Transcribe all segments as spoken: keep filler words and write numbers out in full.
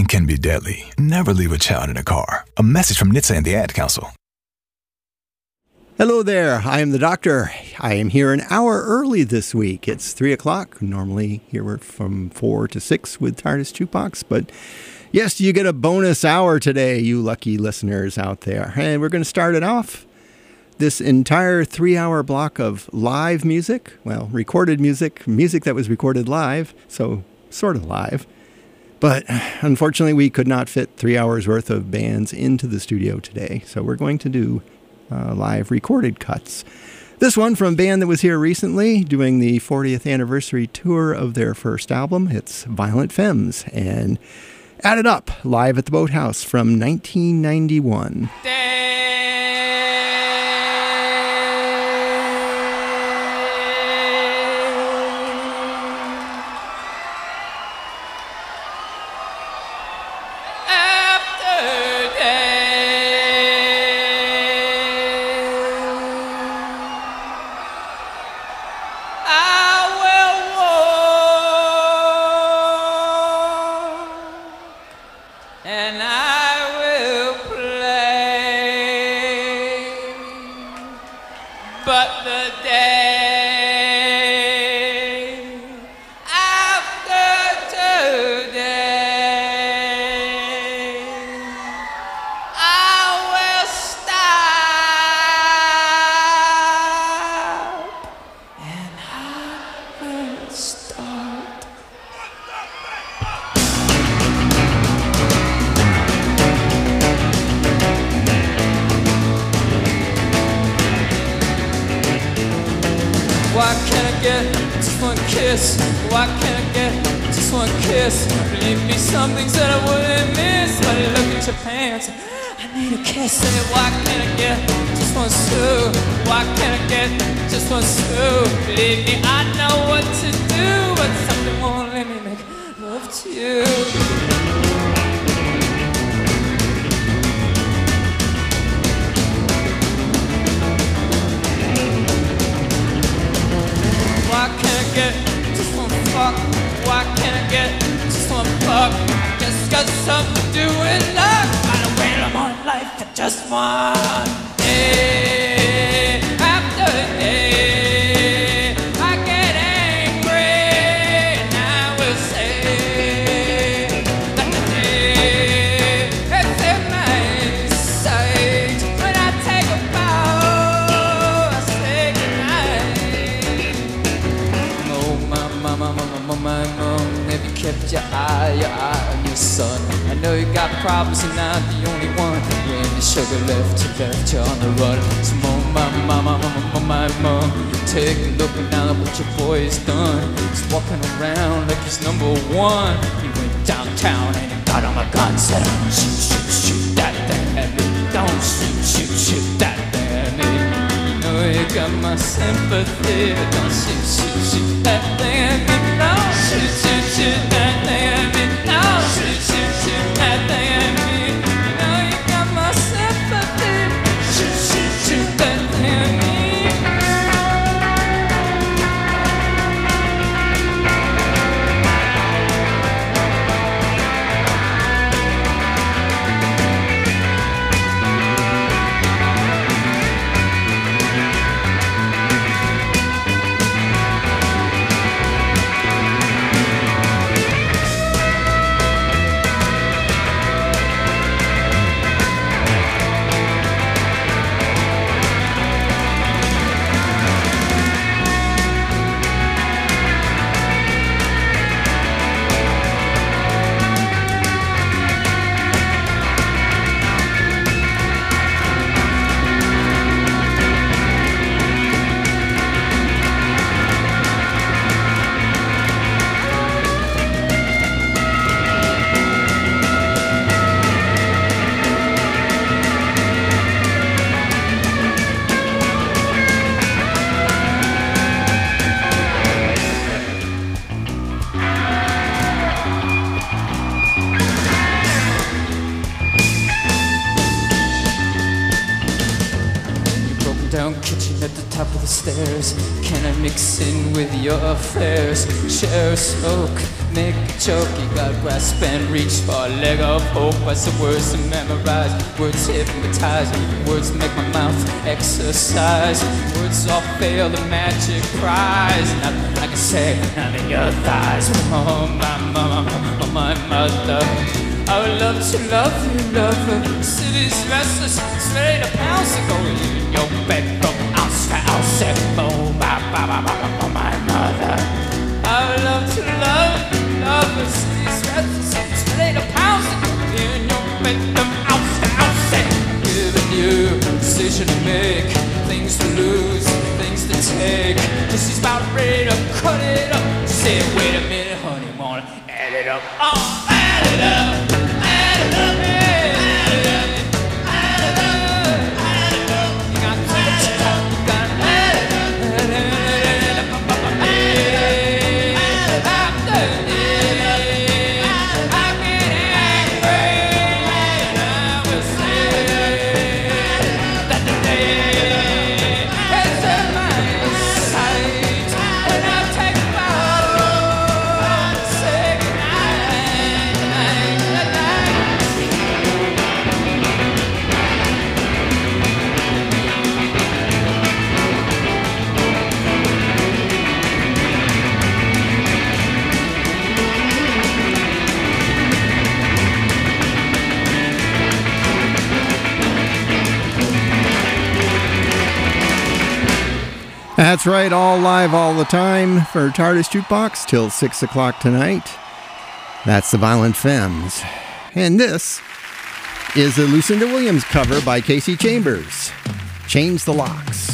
can be deadly. Never leave a child in a car. A message from N H T S A and the Ad Council. Hello there, I am the doctor. I am here an hour early this week. It's three o'clock. Normally here we're from four to six with TARDIS Jukebox, but yes, you get a bonus hour today, you lucky listeners out there. And we're going to start it off. This entire three-hour block of live music, well, recorded music, music that was recorded live, so sort of live. But unfortunately, we could not fit three hours worth of bands into the studio today, so we're going to do uh, live recorded cuts. This one from a band that was here recently doing the fortieth anniversary tour of their first album. It's Violent Femmes, and Add It Up, live at the Boathouse from nineteen ninety-one. top of the stairs. Can I mix in with your affairs? Share a smoke, make a joke, you gotta grasp and reach for a leg of hope. What's the words to memorize? Words hypnotize, words make my mouth exercise. Words all fail the magic prize. Nothing I can say, none of your thighs. Oh, my mama, oh, my mother, I would love to love you, lover. City's restless, it's ready to pounce and go in your bed from house to house. Oh, my, my, my, my, my mother, I would love to love you, lover. City's restless, it's ready to pounce and go in your bed from house to house. Giving you a decision to make, things to lose, things to take. This is about ready to cut it up. Say, wait a minute, honey, wanna add it up? Oh, add it up. That's right, all live all the time for TARDIS Jukebox till six o'clock tonight. That's the Violent Femmes. And this is a Lucinda Williams cover by Casey Chambers. Change the Locks.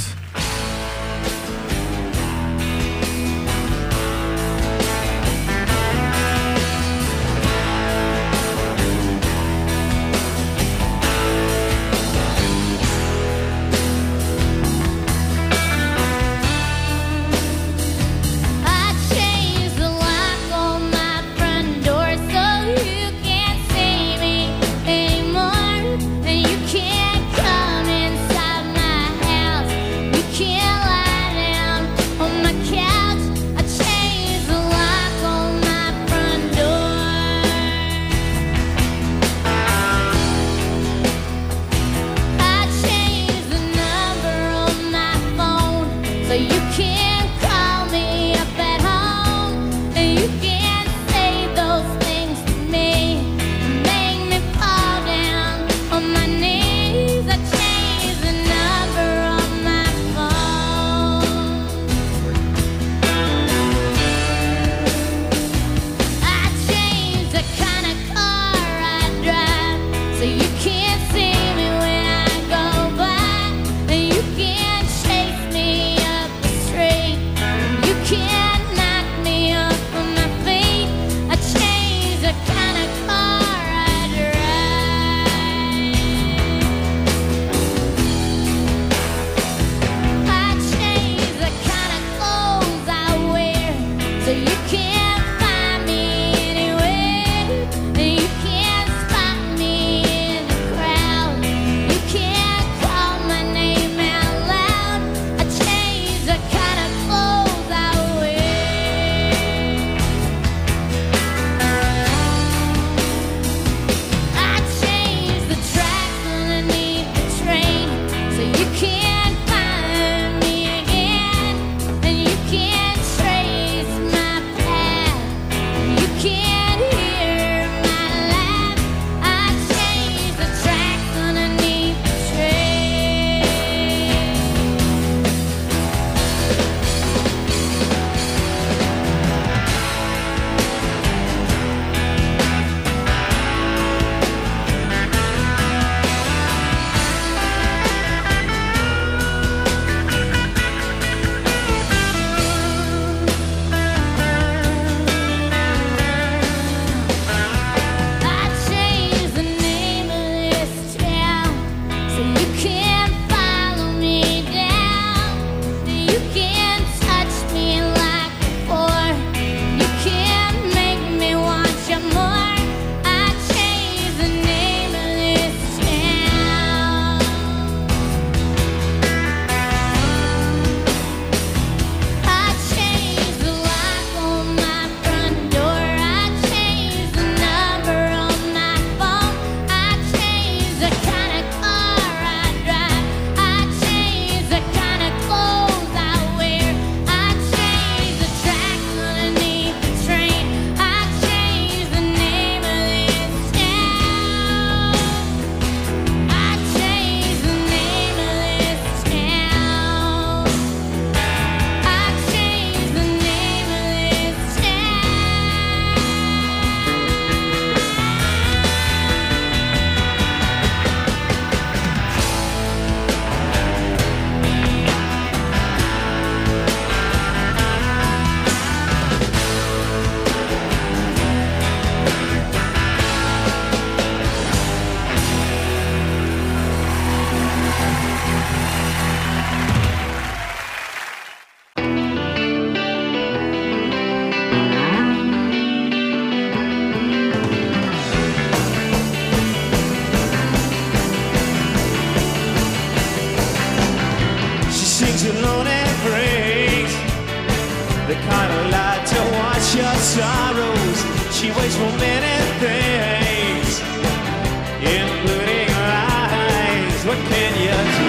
your sorrows. She waits for many things, including lies. What can you do?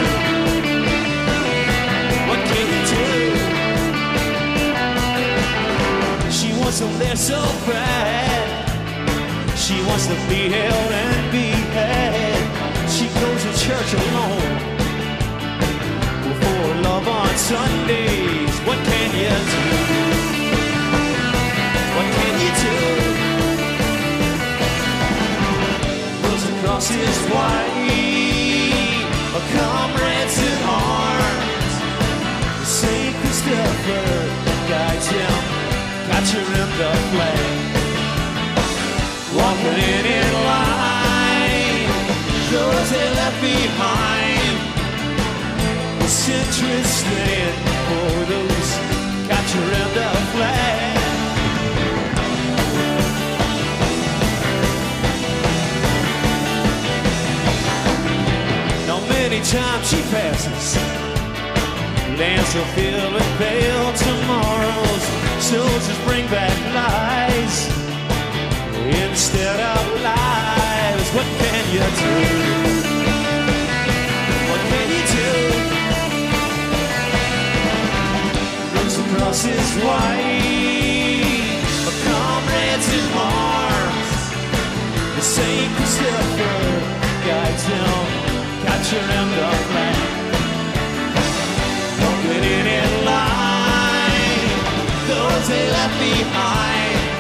What can you do? She wants to live so bad. She wants to be held and be had. She goes to church alone for love on Sundays. What can you do? What can you do? Those across his white, a comrades in arms. Saint Christopher guides him, capture him the flag. Walking in in line, those they left behind. The sentries stand for those capturing the flag. Now many times she passes, lands are filled with pale tomorrows. Soldiers bring back lies instead of lives. What can you do? What can you do? Rose across his white, a comrades in arms. The Saint Christopher guides him, capture him the flag. Walking in in line, those they left behind.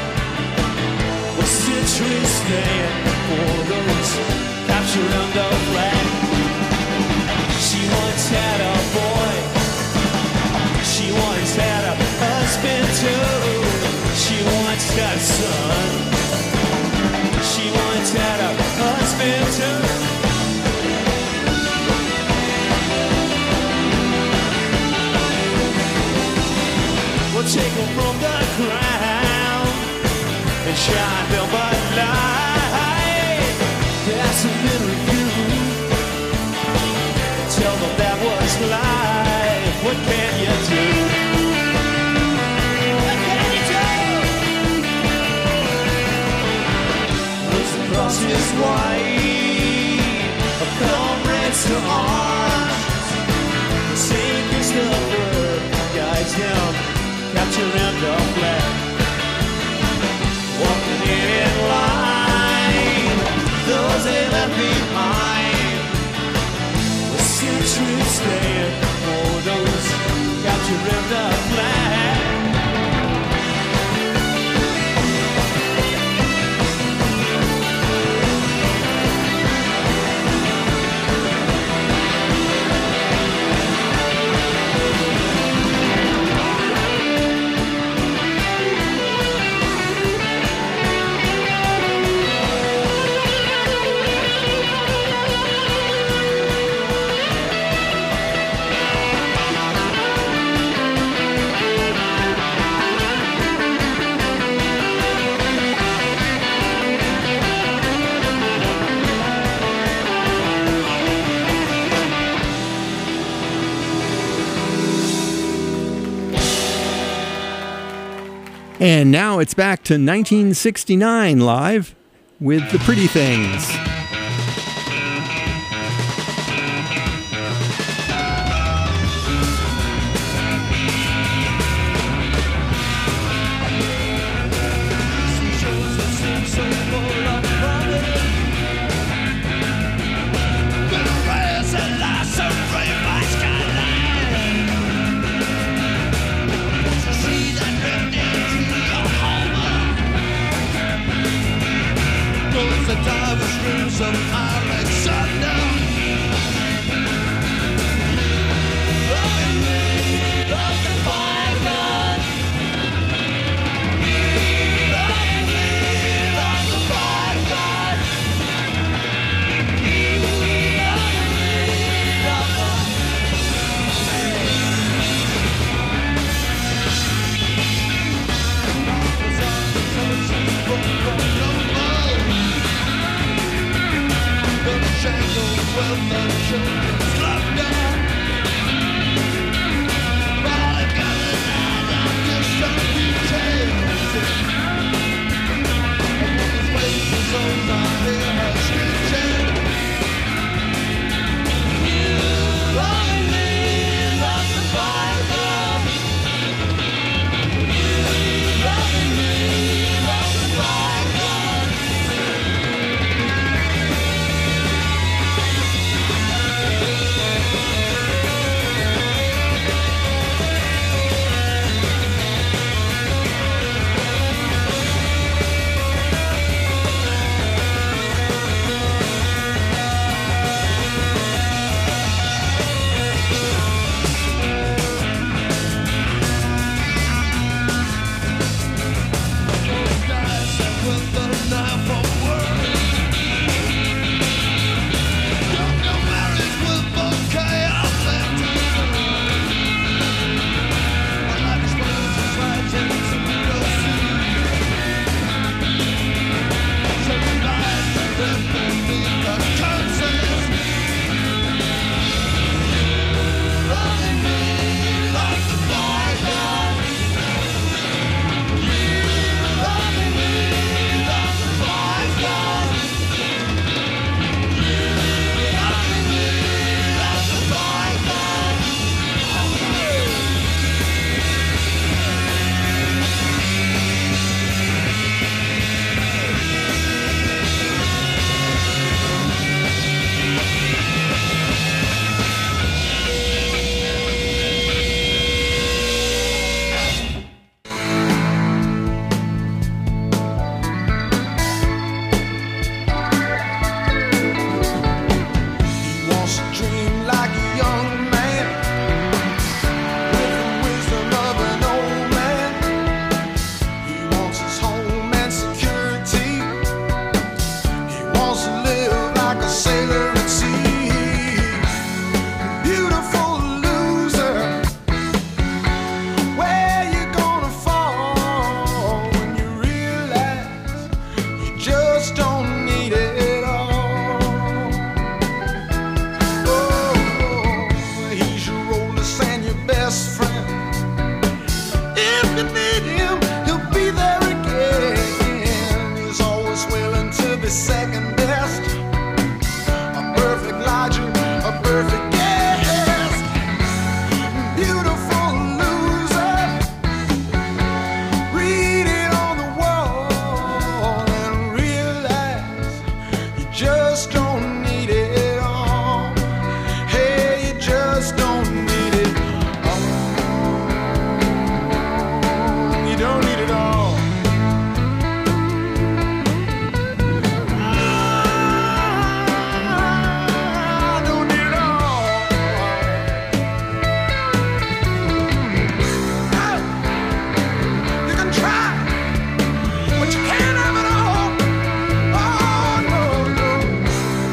Centuries stand for those capturing the flag. She once had a boy, she once had a husband too. She once had a son, she once had a husband too. We'll take them from the ground and shine them by light. That's a little review. Tell them that was life. What can you do? What can you do? Rose across his white, a comrades to arms. Saint Christopher guides him, capturing the flag. Walking in in line, those they left behind. The centuries stand for those capturing the flag. And now it's back to nineteen sixty-nine live with The Pretty Things. just don't need it all. Hey, you just don't need it all. You don't need it all. I don't need it all. Oh, you can try, but you can't have it all. Oh, no, no.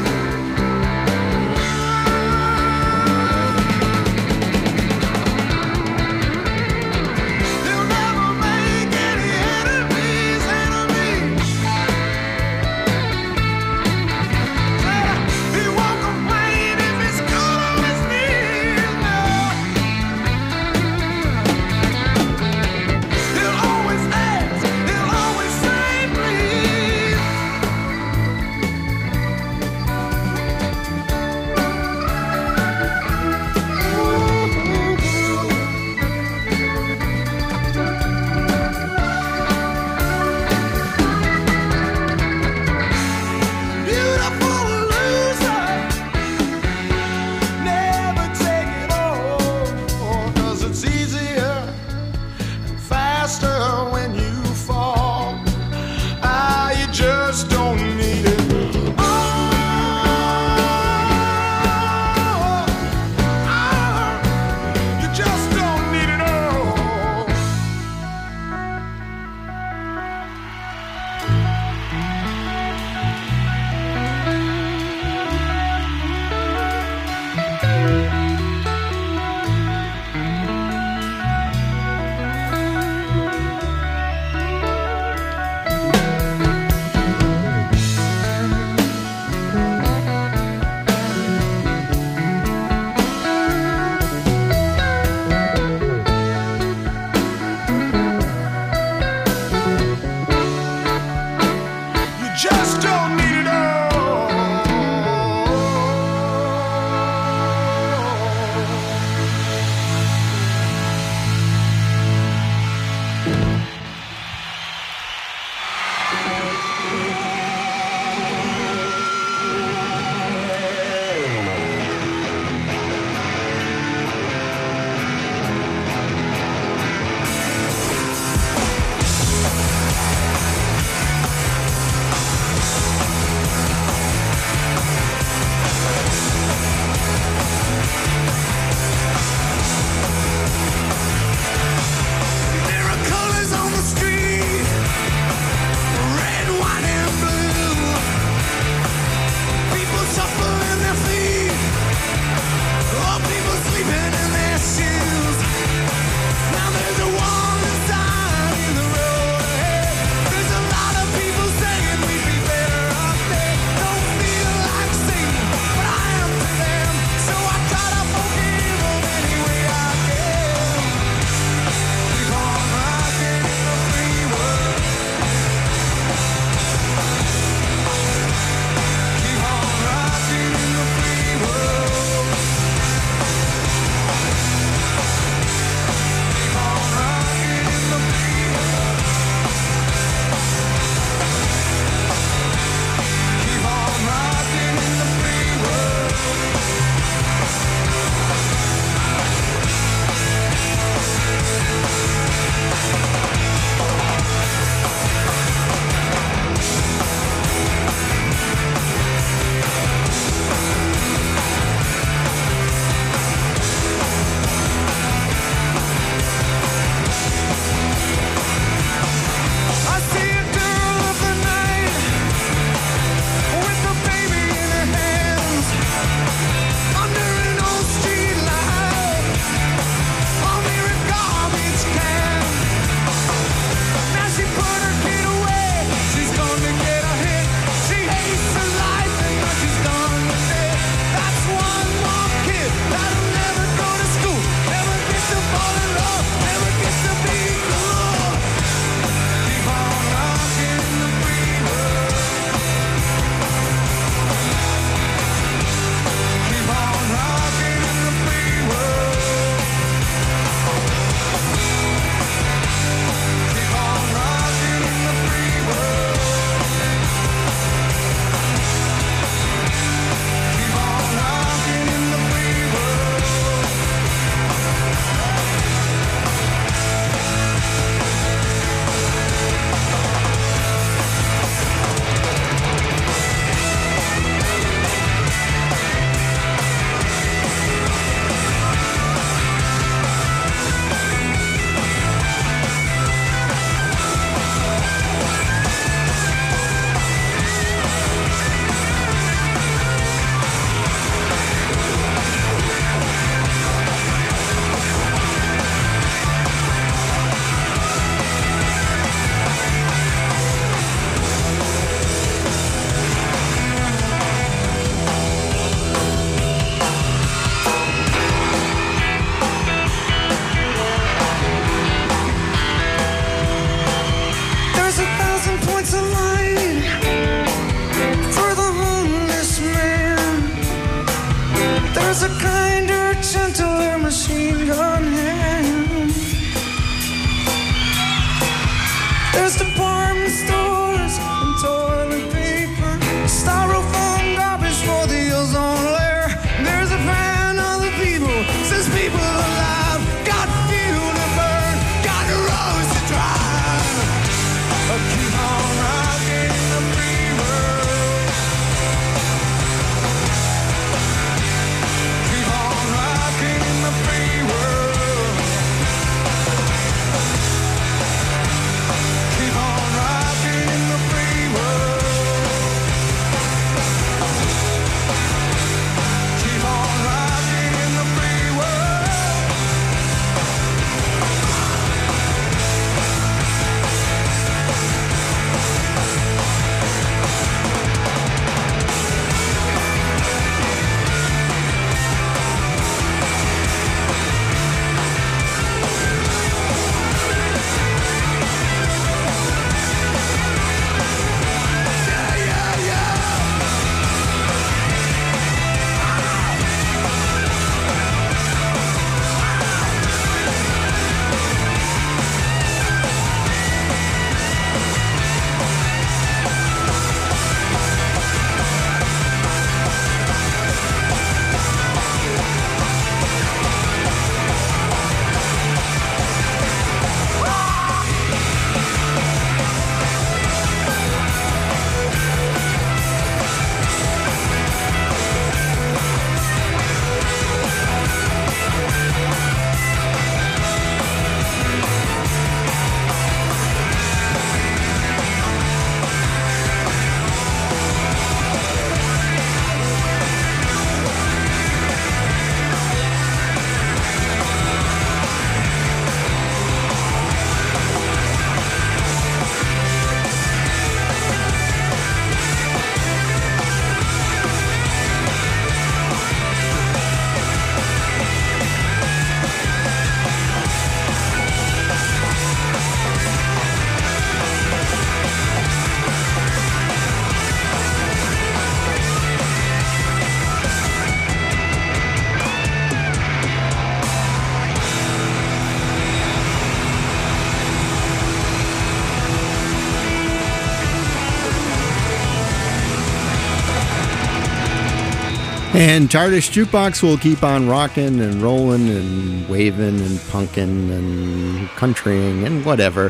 And TARDIS Jukebox will keep on rocking and rolling and waving and punking and countrying and whatever.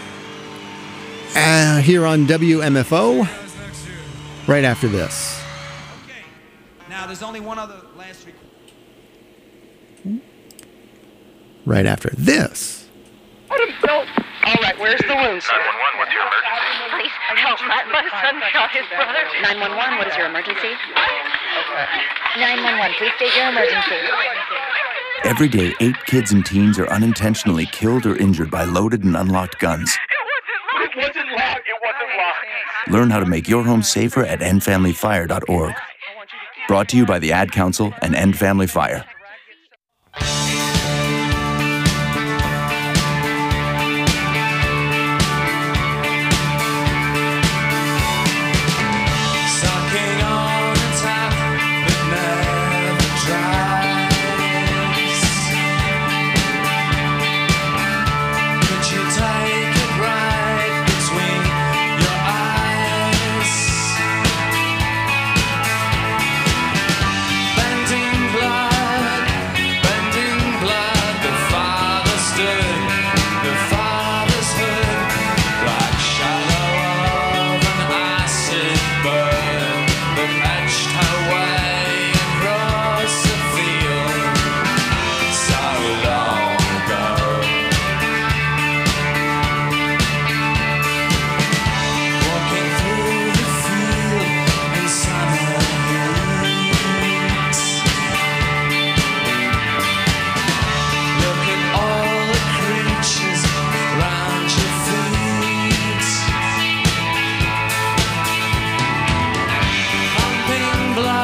Uh, here on W M F O, right after this. Okay. Now, there's only one other last request. Right after this. All right, where's the wound, sir? nine one one, what's your emergency? Please help. My, my son shot his brother. nine one one, what is your emergency? nine one one, please state your emergency. Every day, eight kids and teens are unintentionally killed or injured by loaded and unlocked guns. It wasn't locked. It wasn't locked. Learn how to make your home safer at end family fire dot org. Brought to you by the Ad Council and End Family Fire. Sucking on a tap that never dries. Could you take it right between your eyes? Bending blood, bending blood. The father stood, the father's hood, black shadow of an acid burn that etched her way across the field so long ago. Walking through the field in summer heat. Look at all the creatures round your feet. Pumping blood.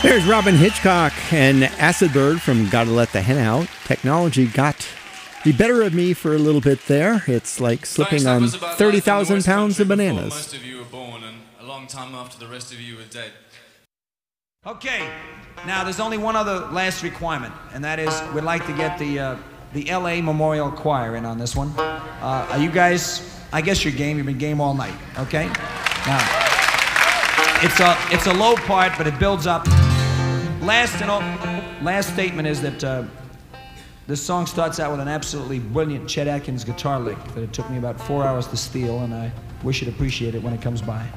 There's Robin Hitchcock and Acid Bird from Gotta Let the Hen Out. Technology got the better of me for a little bit there. It's like slipping on thirty thousand pounds of bananas. Most of you were born, and a long time after the rest of you were dead. Okay, now there's only one other last requirement, and that is we'd like to get the uh, the L A Memorial Choir in on this one. Uh, are you guys? I guess you're game. You've been game all night. Okay. Now it's a it's a low part, but it builds up. Last and all, last statement is that uh, this song starts out with an absolutely brilliant Chet Atkins guitar lick that it took me about four hours to steal, and I wish you'd appreciate it when it comes by.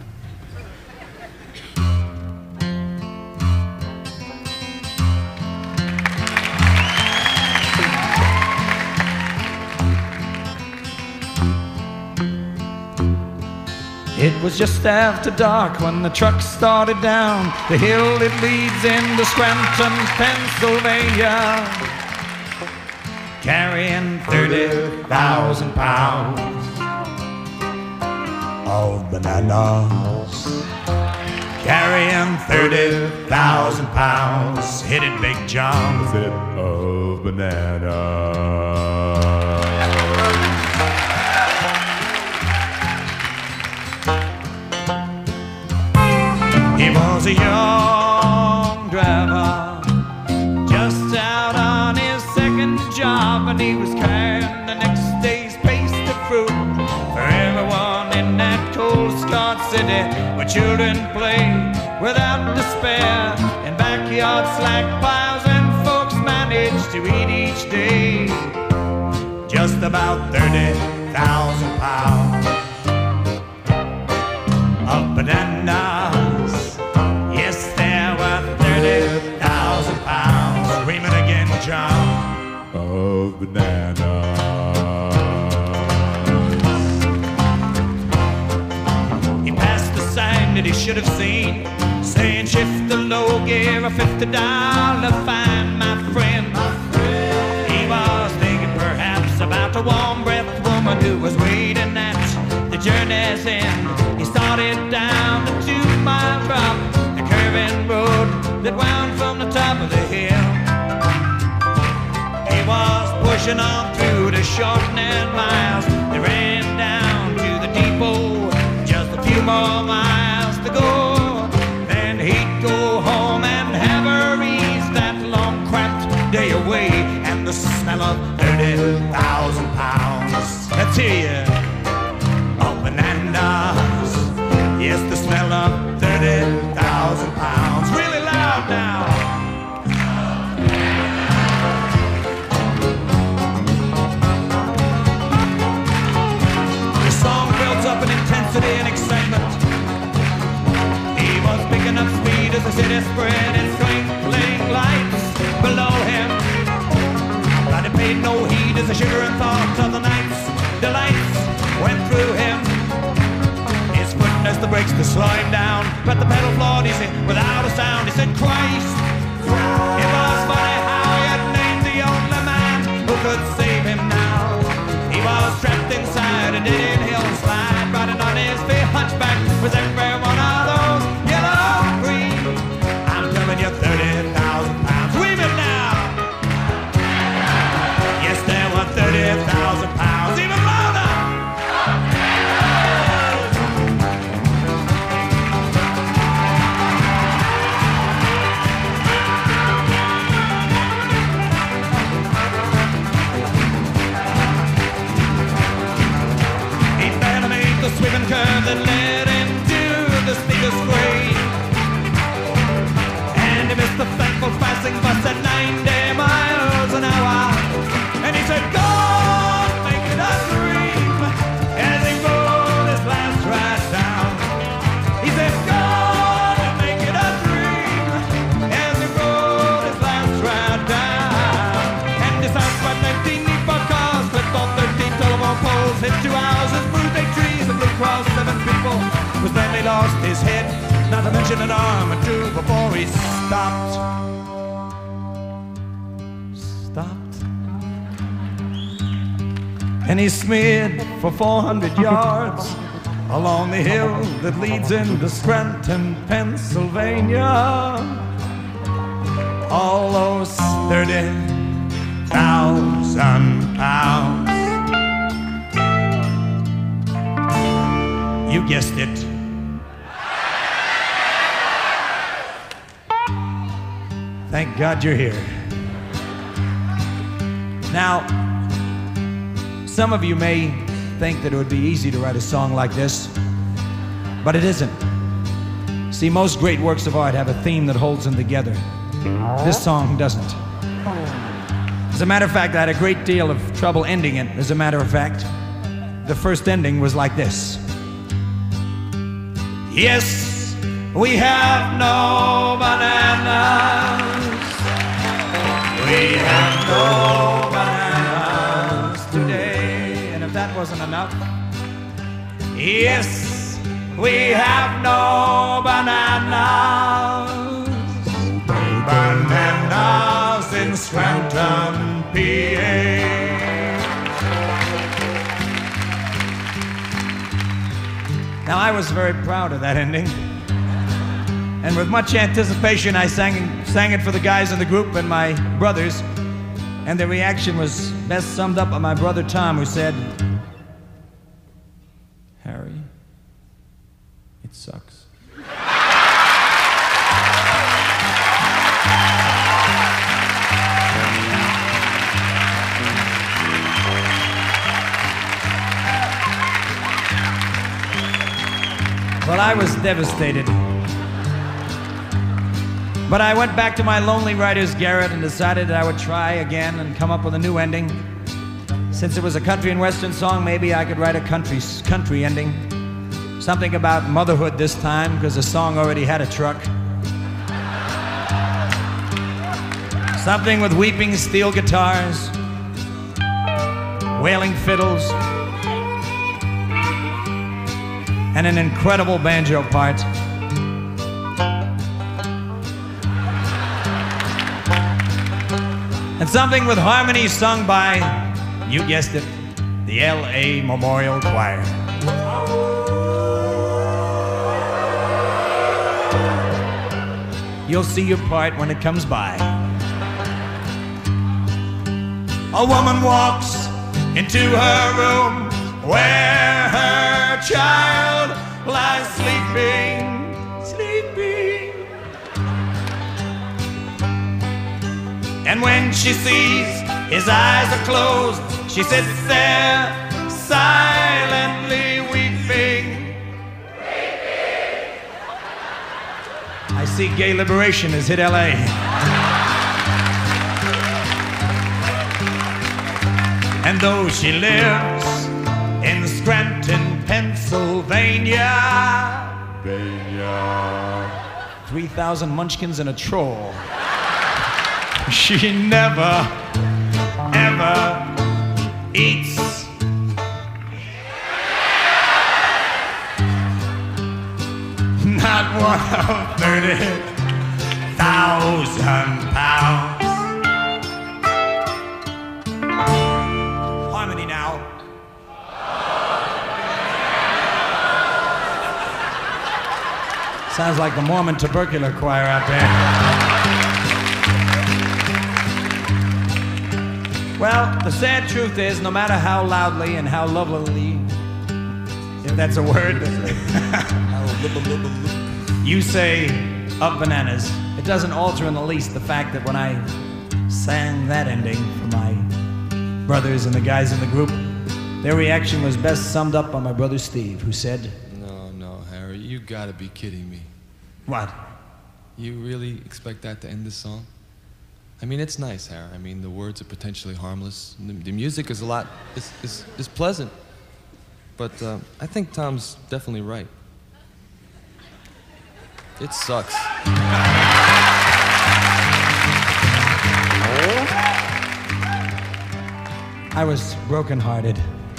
It was just after dark when the truck started down the hill that leads into Scranton, Pennsylvania, carrying thirty thousand pounds of bananas. Carrying thirty thousand pounds, hit it, Big John. With it of bananas. He was a young driver, just out on his second job, and he was carrying the next day's paste of fruit for everyone in that cold Scott city where children play without despair in backyard slack piles, and folks manage to eat each day just about thirty thousand pounds of bananas. Screaming again, John, of bananas. He passed the sign that he should have seen, saying shift the low gear, a fifty dollar fine, my friend. He was thinking perhaps about a warm-breathed woman who was waiting at the journey's end. He started down the two-mile drop, the curving road that wound from the top of the hill. He was pushing on through the shortening miles that ran down to the depot, just a few more miles to go. Then he'd go home and have her ease that long cramped day away, and the smell of thirty thousand pounds. Let's hear you. Of bananas. Yes, the smell of thirty thousand pounds. Really loud now. Up in intensity and excitement. He was picking up speed as the city spread its twinkling lights below him. But he paid no heed as the sugar and thought of the night's delights went through him. His foot as the brakes to slow him down, but the pedal floored, he said, without a sound, he said, Christ. It was funny how he had named the only man who could save him now. He was trapped inside a dead hill slide, riding on his big hunchback with every one of those yellow green. I'm telling you, thirty thousand pounds. Weave it now. Yes, there were thirty thousand pounds. Even louder. The sweeping curve that led into the speaker's grave, and he missed the thankful passing bus at ninety miles an hour, and he said, God, make it a dream, as he rolled his last ride down. He said, God, make it a dream, as he rolled his last ride down. And his house by nineteen Nipah cars, flipped off thirteen telephone poles, hit two houses, moved eight trees, across seven people, was then he lost his head, not to mention an arm or two before he stopped. Stopped. And he smeared for four hundred yards along the hill that leads into Scranton, Pennsylvania, all those thirty thousand pounds. You guessed it. Thank God you're here. Now, some of you may think that it would be easy to write a song like this, but it isn't. See, most great works of art have a theme that holds them together. This song doesn't. As a matter of fact, I had a great deal of trouble ending it. As a matter of fact, the first ending was like this. Yes, we have no bananas. We have no bananas today. And if that wasn't enough, yes, we have no bananas. Bananas in Scranton, P A. Now, I was very proud of that ending. And with much anticipation, I sang, sang it for the guys in the group and my brothers. And the reaction was best summed up by my brother Tom, who said, "Harry, it sucks." Well, I was devastated. But I went back to my lonely writer's garret and decided that I would try again and come up with a new ending. Since it was a country and western song, maybe I could write a country, country ending. Something about motherhood this time, because the song already had a truck. Something with weeping steel guitars, wailing fiddles, and an incredible banjo part. And something with harmony sung by, you guessed it, the L A Memorial Choir. You'll see your part when it comes by. A woman walks into her room where her child lies sleeping, sleeping. And when she sees his eyes are closed, she sits there silently weeping. Weeping. I see gay liberation has hit L A. And though she lives in Scranton, Pennsylvania, three thousand munchkins and a troll, she never, ever eats. Not one of thirty thousand pounds. Harmony now. Sounds like the Mormon tubercular choir out there. Well, the sad truth is, no matter how loudly and how lovelily, if that's a word, you say of bananas, it doesn't alter in the least the fact that when I sang that ending for my brothers and the guys in the group, their reaction was best summed up by my brother Steve, who said, No, no, Harry, you gotta be kidding me. What? You really expect that to end this song? I mean, it's nice, Harry. I mean, the words are potentially harmless. The, the music is a lot, is, is, is pleasant. But uh, I think Tom's definitely right. It sucks. I was brokenhearted.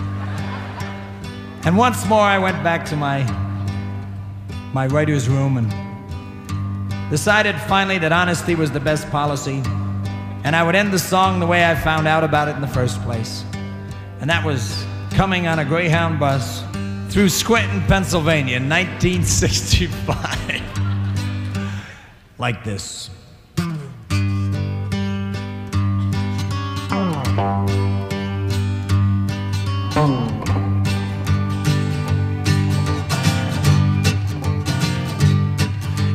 And once more I went back to my, my writer's room and decided finally that honesty was the best policy, and I would end the song the way I found out about it in the first place. And that was coming on a Greyhound bus through Scranton, Pennsylvania in nineteen sixty-five. Like this.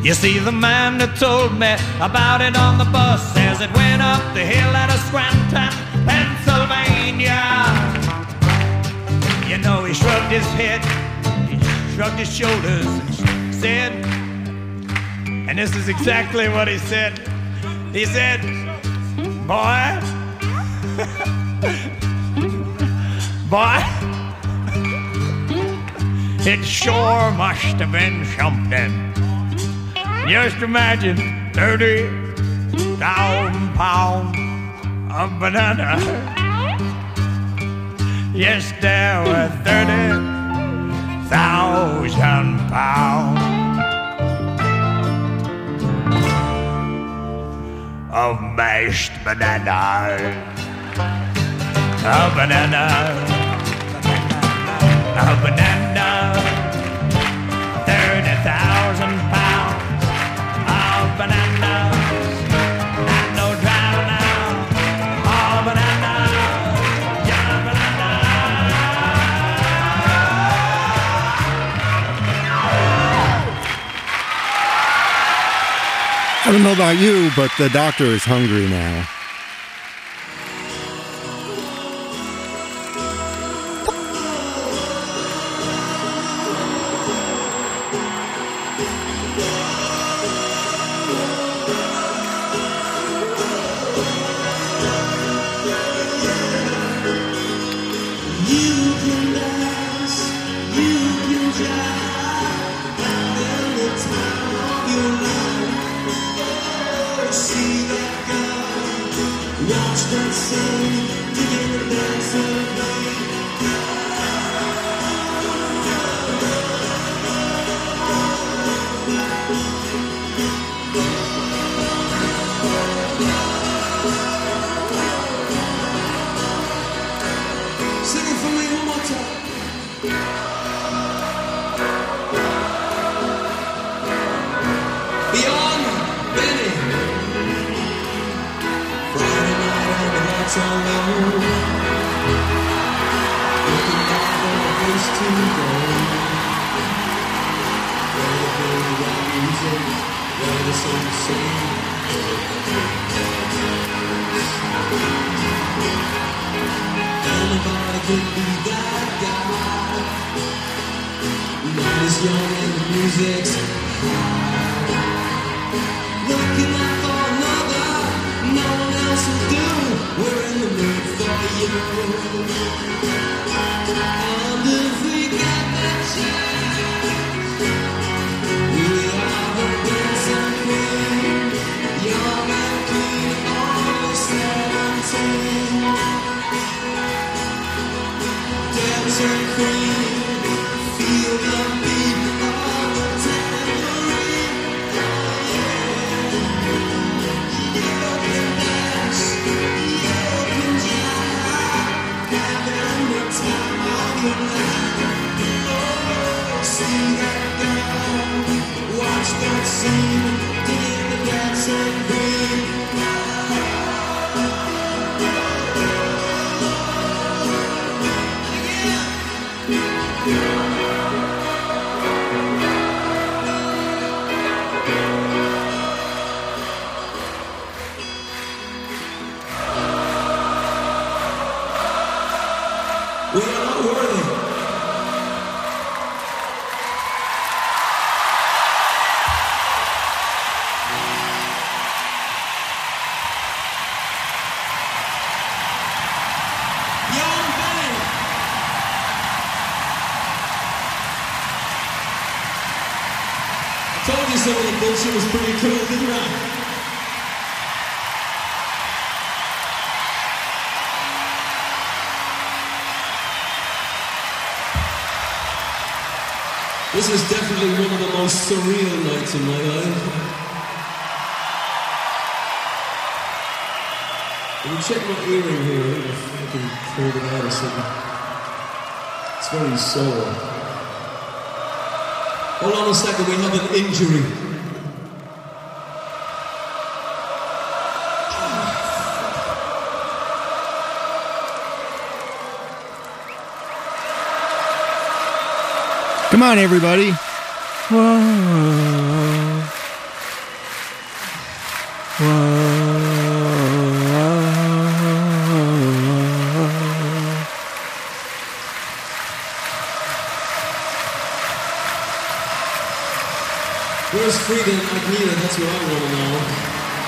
You see, the man that told me about it on the bus says it went up the hill out of Scranton, Pennsylvania. You know, he shrugged his head, he shrugged his shoulders and said, and this is exactly what he said. He said, boy, boy, it sure must have been something. Just imagine thirty thousand pounds of banana. Yes, there were thirty thousand pounds of mashed banana. A banana. A banana. thirty thousand pounds. Bananas, and no drown now. Oh, bananas, yeah, bananas. I don't know about you, but the doctor is hungry now. Some of the bullshit was pretty cool, didn't I? This is definitely one of the most surreal nights in my life. Can you check my earring here? I can pull it out or something. It's very sore. Hold on a second, we have an injury. Come on, everybody. was free then like me, then that's what I want to know.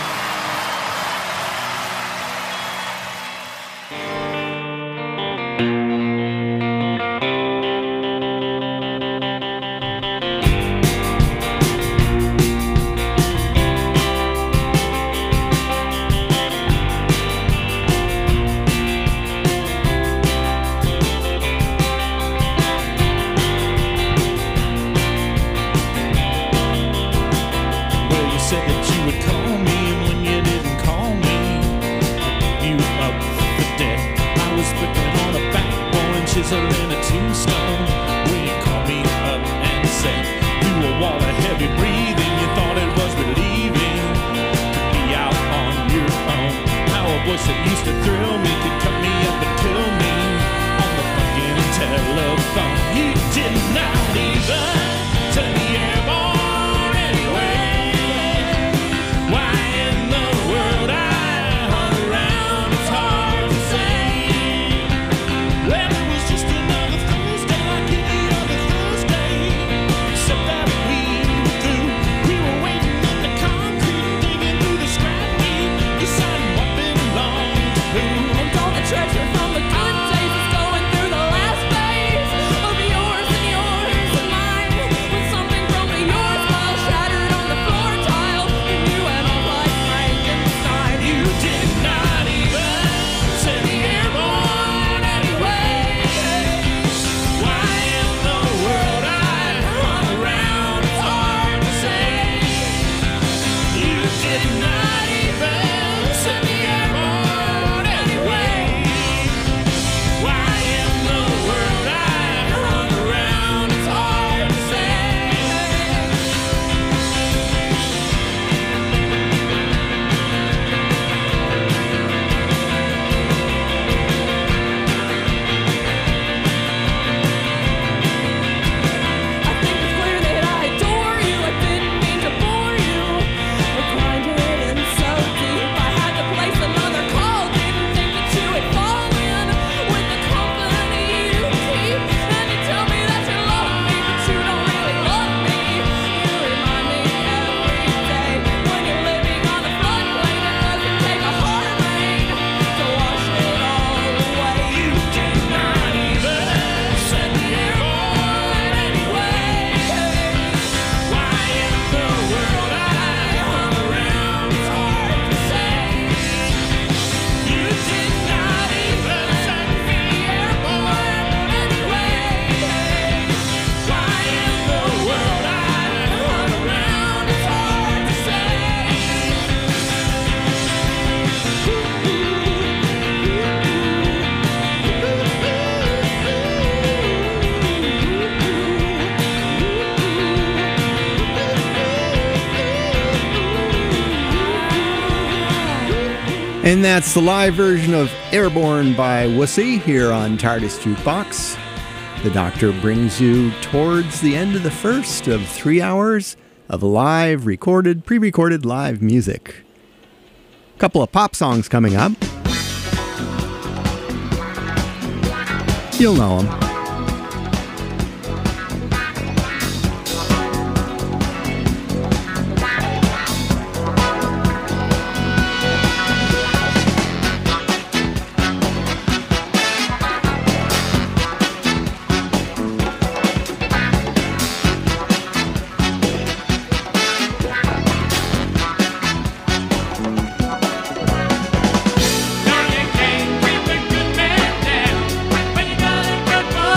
And that's the live version of Airborne by Wussy here on TARDIS Jukebox. The Doctor brings you towards the end of the first of three hours of live, recorded, pre-recorded live music. A couple of pop songs coming up. You'll know them. Good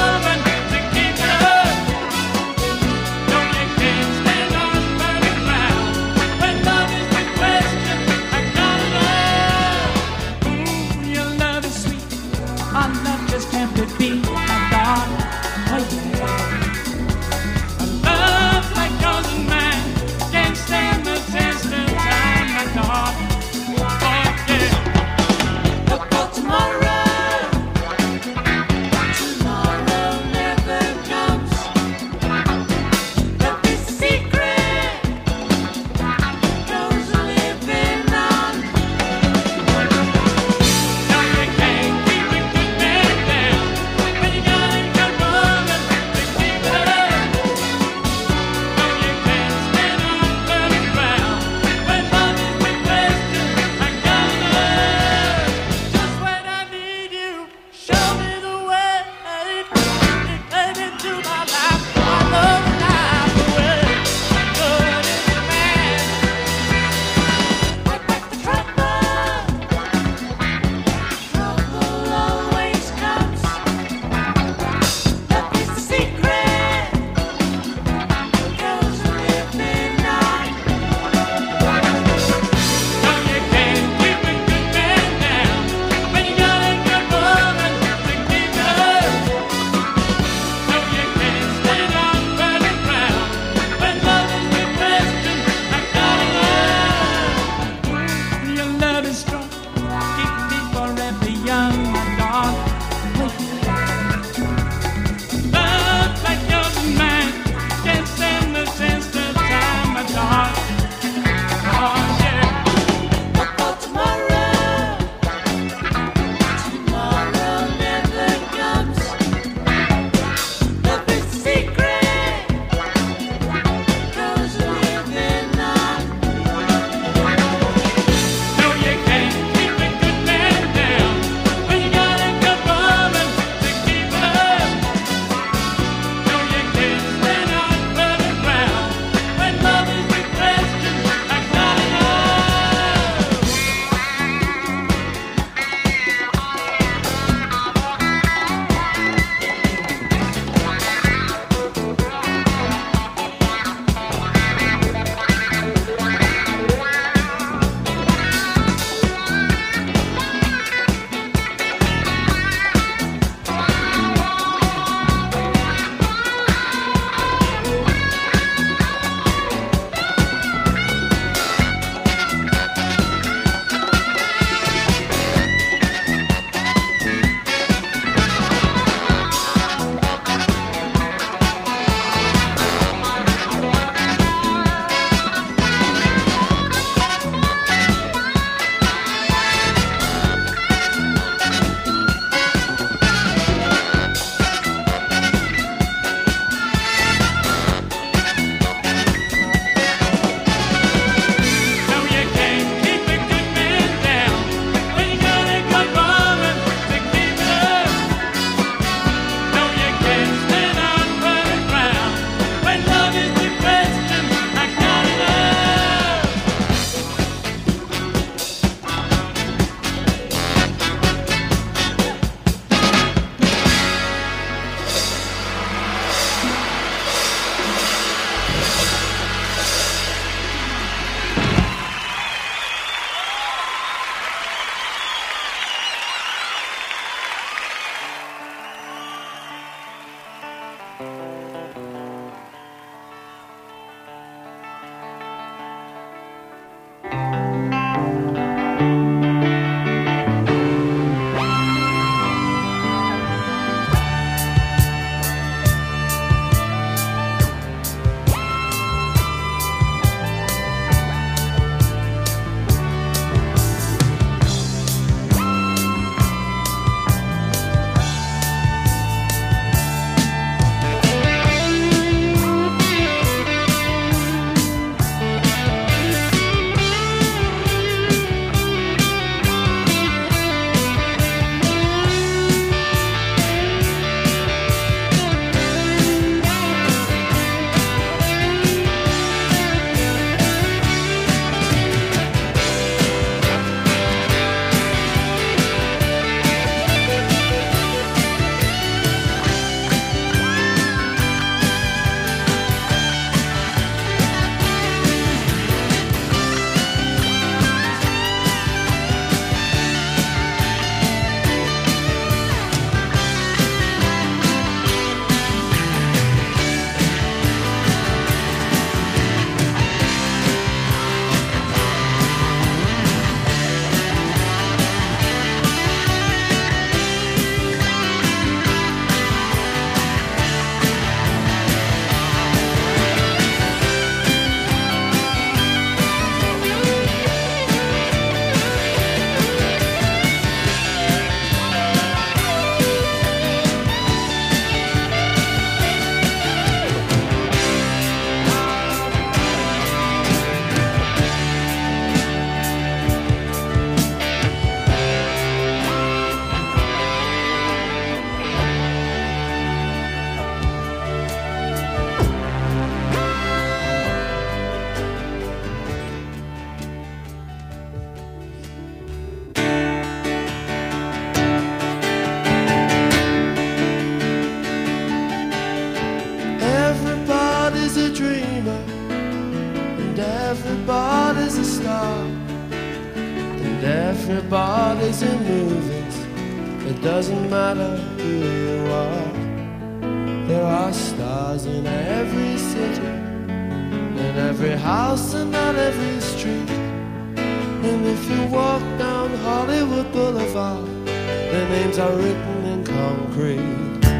Everybody's in movies, it doesn't matter who you are. There are stars in every city, in every house and on every street. And if you walk down Hollywood Boulevard, their names are written in concrete.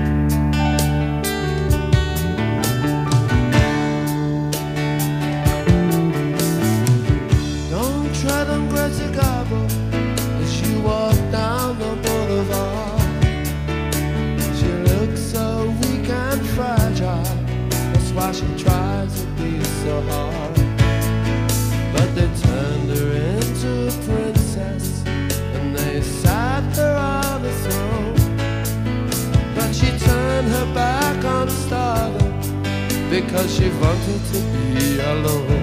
Don't tread on Greta Garbo as you walk down the boulevard. She looks so weak and fragile, that's why she tries to be so hard. But they turned her into a princess and they sat her on a throne. But she turned her back on stardom because she wanted to be alone.